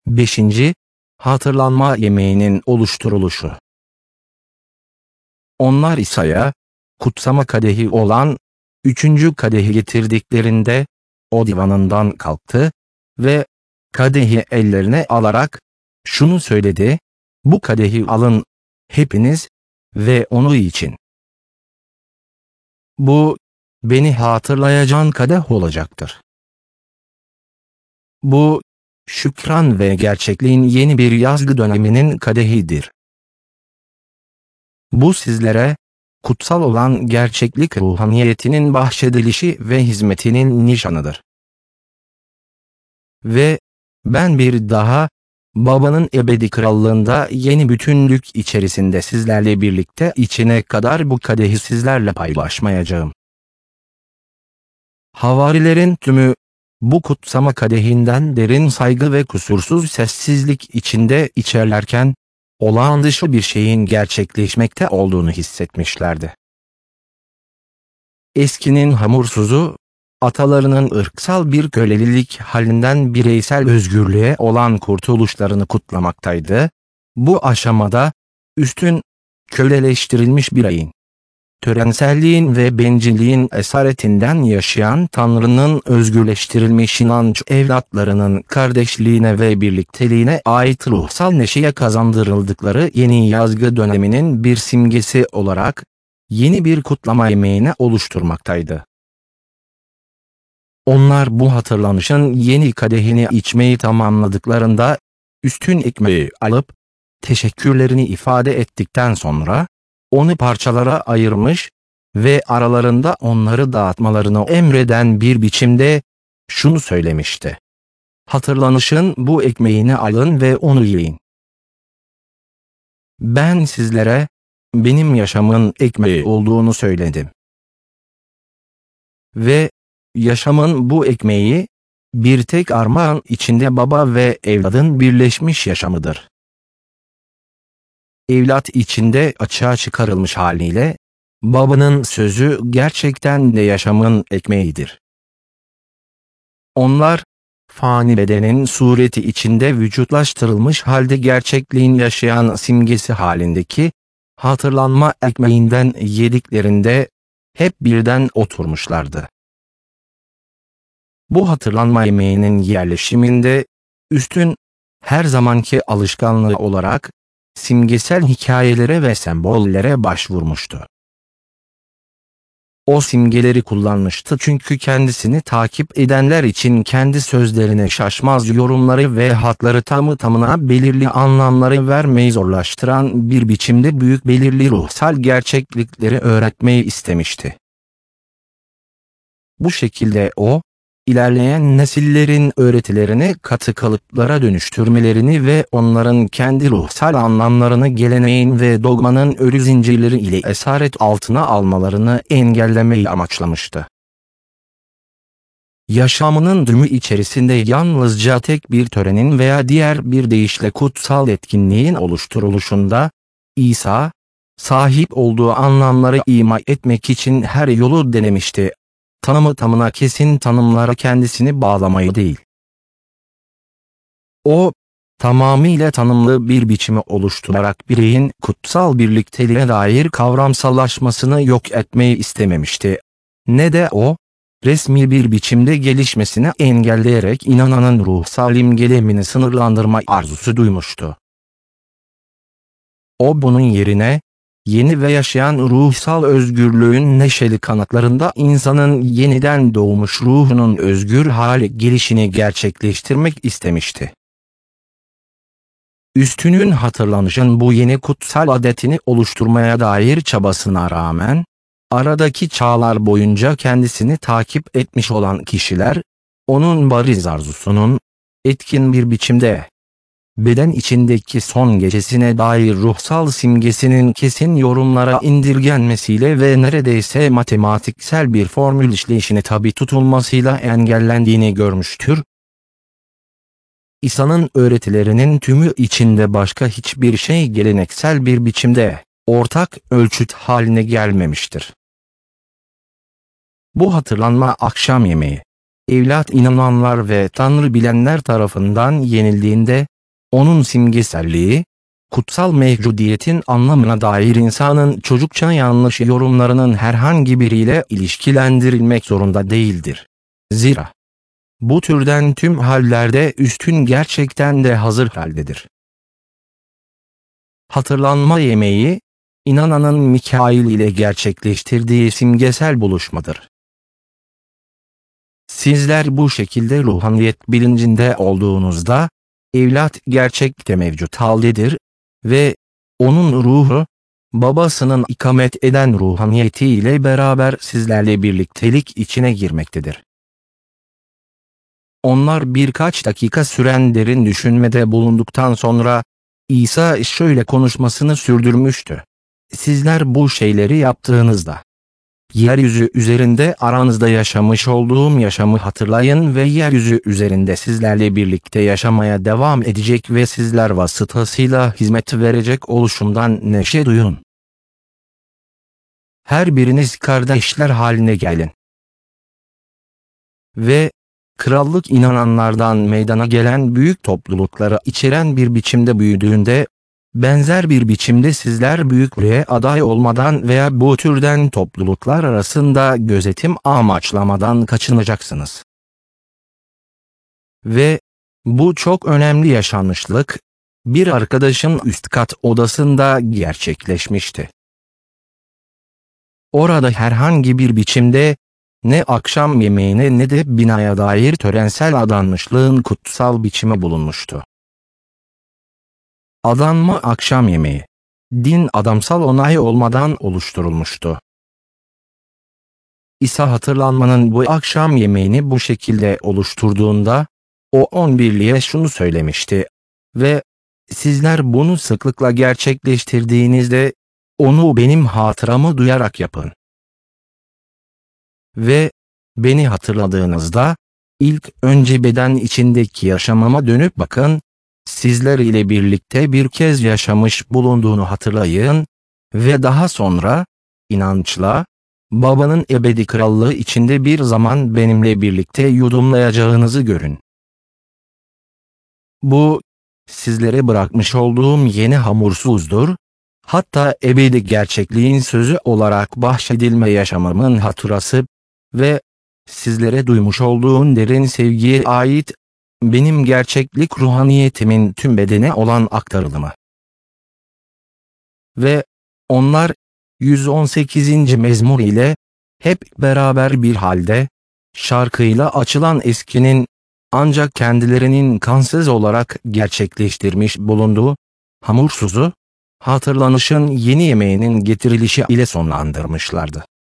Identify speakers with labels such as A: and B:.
A: 5. Hatırlanma yemeğinin oluşturuluşu. Onlar İsa'ya, kutsama kadehi olan 3. kadehi getirdiklerinde, o divanından kalktı ve kadehi ellerine alarak şunu söyledi: "Bu kadehi alın hepiniz ve onu için. Bu, beni hatırlayacağın kadeh olacaktır." Bu, şükran ve gerçekliğin yeni bir yazgı döneminin kadehidir. Bu sizlere, kutsal olan gerçeklik ruhaniyetinin bahşedilişi ve hizmetinin nişanıdır. Ve ben bir daha, Baba'nın ebedi krallığında yeni bütünlük içerisinde sizlerle birlikte içine kadar bu kadehi sizlerle paylaşmayacağım. Havarilerin tümü, bu kutsama kadehinden derin saygı ve kusursuz sessizlik içinde içerlerken, olağan dışı bir şeyin gerçekleşmekte olduğunu hissetmişlerdi. Eskinin hamursuzu, atalarının ırksal bir kölelilik halinden bireysel özgürlüğe olan kurtuluşlarını kutlamaktaydı. Bu aşamada, üstün, köleleştirilmiş bireyin, törenselliğin ve bencilliğin esaretinden yaşayan Tanrı'nın özgürleştirilmiş inanç evlatlarının kardeşliğine ve birlikteliğine ait ruhsal neşeye kazandırıldıkları yeni yazgı döneminin bir simgesi olarak, yeni bir kutlama yemeğini oluşturmaktaydı. Onlar bu hatırlanışın yeni kadehini içmeyi tamamladıklarında, üstün ekmeği alıp, teşekkürlerini ifade ettikten sonra, onu parçalara ayırmış ve aralarında onları dağıtmalarını emreden bir biçimde şunu söylemişti: "Hatırlanışın bu ekmeğini alın ve onu yiyin. Ben sizlere, benim yaşamın ekmeği olduğunu söyledim. Ve yaşamın bu ekmeği, bir tek armağan içinde Baba ve evladın birleşmiş yaşamıdır." Evlat içinde açığa çıkarılmış haliyle, Baba'nın sözü gerçekten de yaşamın ekmeğidir. Onlar, fani bedenin sureti içinde vücutlaştırılmış halde gerçekliğin yaşayan simgesi halindeki, hatırlanma ekmeğinden yediklerinde, hep birden oturmuşlardı. Bu hatırlanma yemeğinin yerleşiminde, üstün, her zamanki alışkanlığı olarak, simgesel hikayelere ve sembollere başvurmuştu. O simgeleri kullanmıştı çünkü kendisini takip edenler için kendi sözlerine şaşmaz yorumları ve hatları tamı tamına belirli anlamları vermeyi zorlaştıran bir biçimde büyük belirli ruhsal gerçeklikleri öğretmeyi istemişti. Bu şekilde o, ilerleyen nesillerin öğretilerini katı kalıplara dönüştürmelerini ve onların kendi ruhsal anlamlarını geleneğin ve dogmanın örü zincirleri ile esaret altına almalarını engellemeyi amaçlamıştı. Yaşamının tümü içerisinde yalnızca tek bir törenin veya diğer bir deyişle kutsal etkinliğin oluşturuluşunda, İsa, sahip olduğu anlamları ima etmek için her yolu denemişti. Tanımı tamına kesin tanımlara kendisini bağlamayı değil. O, tamamıyla tanımlı bir biçimi oluşturarak bireyin kutsal birlikteliğe dair kavramsallaşmasını yok etmeyi istememişti. Ne de o, resmi bir biçimde gelişmesini engelleyerek inananın ruhsal imgelemini sınırlandırma arzusu duymuştu. O bunun yerine, yeni ve yaşayan ruhsal özgürlüğün neşeli kanatlarında insanın yeniden doğmuş ruhunun özgür hale gelişini gerçekleştirmek istemişti. Üstünün hatırlanışın bu yeni kutsal adetini oluşturmaya dair çabasına rağmen, aradaki çağlar boyunca kendisini takip etmiş olan kişiler, onun bariz arzusunun, etkin bir biçimde, beden içindeki son gecesine dair ruhsal simgesinin kesin yorumlara indirgenmesiyle ve neredeyse matematiksel bir formül işleyişine tabi tutulmasıyla engellendiğini görmüştür. İsa'nın öğretilerinin tümü içinde başka hiçbir şey geleneksel bir biçimde, ortak ölçüt haline gelmemiştir. Bu hatırlanma akşam yemeği, evlat inananlar ve Tanrı bilenler tarafından yenildiğinde, onun simgeselliği, kutsal mevcudiyetin anlamına dair insanın çocukça yanlış yorumlarının herhangi biriyle ilişkilendirilmek zorunda değildir. Zira bu türden tüm hallerde üstün gerçekten de hazır haldedir. Hatırlanma yemeği, inananın Mikail ile gerçekleştirdiği simgesel buluşmadır. Sizler bu şekilde ruhaniyet bilincinde olduğunuzda, evlat gerçekte mevcut haldedir ve onun ruhu, babasının ikamet eden ruhaniyeti ile beraber sizlerle birliktelik içine girmektedir. Onlar birkaç dakika süren derin düşünmede bulunduktan sonra, İsa şöyle konuşmasını sürdürmüştü. Sizler bu şeyleri yaptığınızda, yeryüzü üzerinde aranızda yaşamış olduğum yaşamı hatırlayın ve yeryüzü üzerinde sizlerle birlikte yaşamaya devam edecek ve sizler vasıtasıyla hizmet verecek oluşumdan neşe duyun. Her biriniz kardeşler haline gelin. Ve krallık inananlardan meydana gelen büyük toplulukları içeren bir biçimde büyüdüğünde, benzer bir biçimde sizler büyüklüğe aday olmadan veya bu türden topluluklar arasında gözetim amaçlamadan kaçınacaksınız. Ve bu çok önemli yaşanmışlık, bir arkadaşın üst kat odasında gerçekleşmişti. Orada herhangi bir biçimde, ne akşam yemeğine ne de binaya dair törensel adanmışlığın kutsal biçimi bulunmuştu. Adanma akşam yemeği, din adamsal onay olmadan oluşturulmuştu. İsa hatırlanmanın bu akşam yemeğini bu şekilde oluşturduğunda, o 11'liye şunu söylemişti ve sizler bunu sıklıkla gerçekleştirdiğinizde, onu benim hatıramı duyarak yapın. Ve beni hatırladığınızda, ilk önce beden içindeki yaşamama dönüp bakın, sizler ile birlikte bir kez yaşamış bulunduğunu hatırlayın ve daha sonra, inançla, babanın ebedi krallığı içinde bir zaman benimle birlikte yudumlayacağınızı görün. Bu, sizlere bırakmış olduğum yeni hamursuzdur, hatta ebedi gerçekliğin sözü olarak bahşedilme yaşamımın hatırası ve sizlere duymuş olduğum derin sevgiye ait, benim gerçeklik ruhaniyetimin tüm bedene olan aktarılımı. Ve onlar, 118. mezmur ile, hep beraber bir halde, şarkıyla açılan eskinin, ancak kendilerinin kansız olarak gerçekleştirmiş bulunduğu, hamursuzu, hatırlanışın yeni yemeğinin getirilişi ile sonlandırmışlardı.